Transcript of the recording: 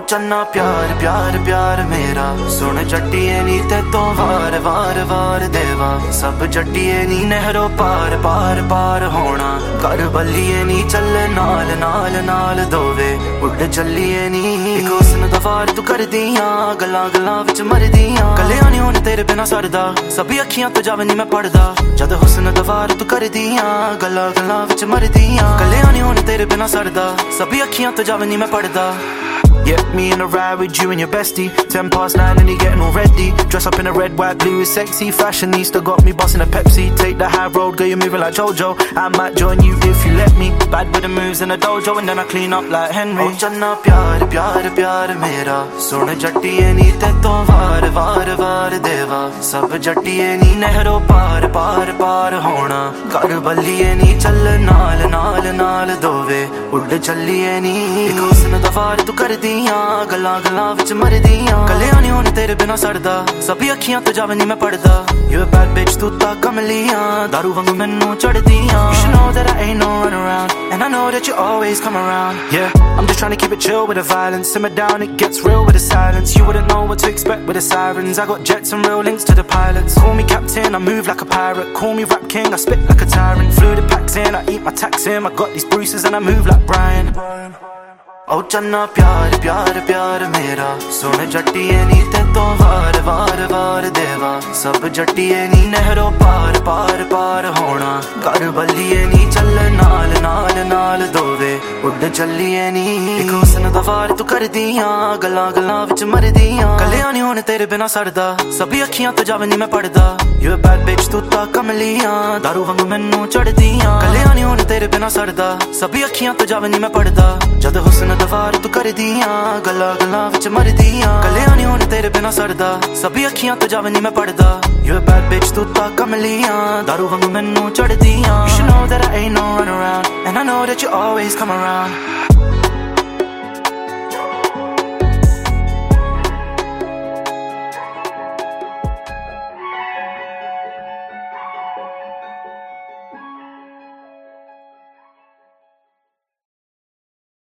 चन्ना प्यार प्यार प्यार मेरा सुन जट्टिए नी ते तो वार वार वार देवा सब जट्टिए नी नहरों पार पार पार होना कर बल्लिए नी चले नाल नाल नाल दोवे उड़ चलिए नी एक हुस्न दा वार तू कर दियां गल्लां गल्लां विच मर दियां कलियां नी हुण तेरे बिना सरदा सभी अखियां तो जावे नी मैं पढ़दा जद हुस्न दा वार तू कर दियां गल्लां गल्लां विच मर दियां कलियां नी हुण तेरे बिना सरदा सभी अखियां तो जावे नी मैं पढ़दा Yeah, me in a ride with you and your bestie 10 past 9 and you getting all ready Dress up in a red, white, blue is sexy Fashionista got me bossing a Pepsi Take the high road, girl, you're moving like Jojo I might join you if you let me Bad with the moves in the dojo And then I clean up like Henry Oh, channa pyar, pyar, pyar mera Sun jattiye nee te to vaar, vaar, vaar deva Sab jattiye nee nehro paar, paar, paar hona Kar balliye nee chal naal, naal, naal dove Udd challiye nee Ek husn da vaar tu kar di गल्लां गल्लां विच मर दियां कलियां नी हुण तेरे बिना सरदा सभी अखियां तो जावे नी मैं पढ़दा You a bad bitch तू तां कमलियां दारू वांगू मैनू चढ़दियां You should know that I ain't no run around And I know that you always come around Yeah, I'm just trying to keep it chill with the violence Simmer down, it gets real with the silence You wouldn't know what to expect with the sirens I got jets and real links to the pilots Call me captain, I move like a pirate Call me rap king, I spit like a tyrant Flew the packs in, I eat my tax in I got these bruises and I move like Brian ओ चन्ना प्यार प्यार प्यार मेरा सुन जट्टिए नी ते तो वार वार वार देवा सब जट्टिए नी नहरों पार पार पार होना कर बल्लिए नी चल नाल नाल नाल दोवे उड़ चलिए नी एक हुस्न दा वार तू कर दियां गल्लां गल्लां विच मर दियां कलियां नी हुण तेरे बिना सरदा सभी अखियां तो जावे नी मैं पढ़दा You a bad bitch तू तां कमलियां दारू वांगू मैनू चढ़दियां कलियां नी हुण तेरे बिना सरदा सभी अखियां तो जावे नी मैं पढ़दा जद हुस्न दा वार तू कर दियां गल्लां गल्लां विच मर दियां कलियां नी हुण तेरे बिना सरदा सभी अखियां तो जावे नी मैं पढ़दा You a bad bitch तू तां कमलियां दारू वांगू मैनू चढ़दियां You should know that I ain't no run around And I know that you always come around